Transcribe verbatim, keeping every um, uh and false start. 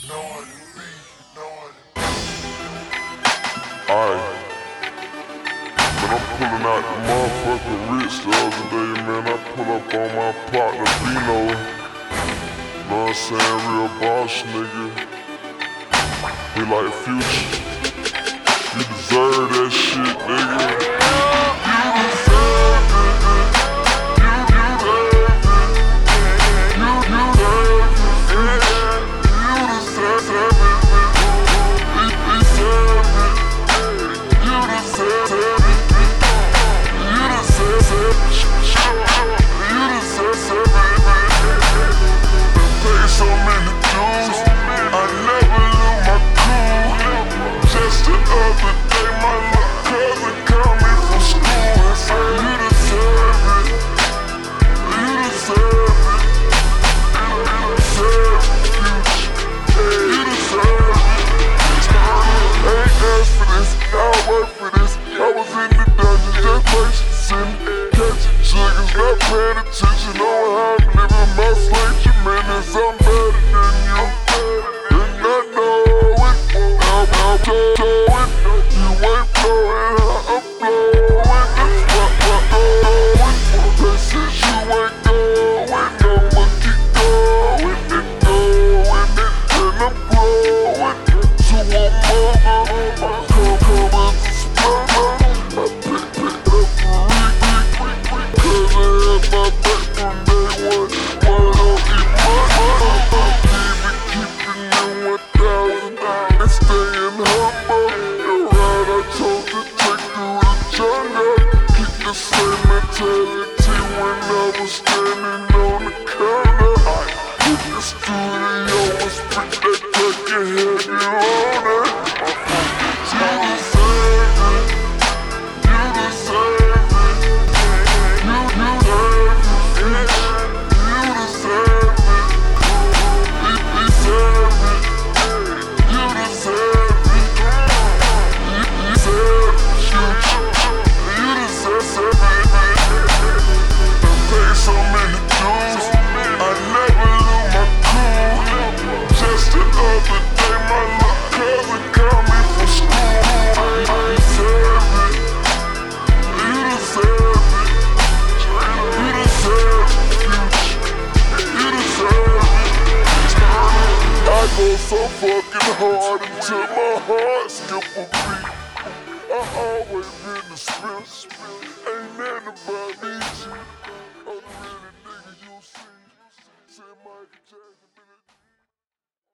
Alright, but I'm pulling out the motherfucking rich the other day, man. I pull up on my partner Bino. Know what I'm saying? Real boss nigga. He like Future. You deserve that shit, nigga. Paying attention on how I'm living my slave tremendous. I'm better than you, and I know it. How about you it? You ain't blowing how I'm blowing. That's what I'm going. Places you ain't going, I'ma keep going and going and then I'm growing. So I'm over, come, come and explode. I pick, pick up my back from day one. Why don't eat my money? I'm keeping you one thousand and staying humble. You're right, I told you take through the jungle. Keep the same mentality when I was standing on the counter. Hit the studio and spit that crack and have you on it. You deserve it. You deserve it. Go so fucking hard until my heart skip a beat. I always been the spirit, ain't nothing about me.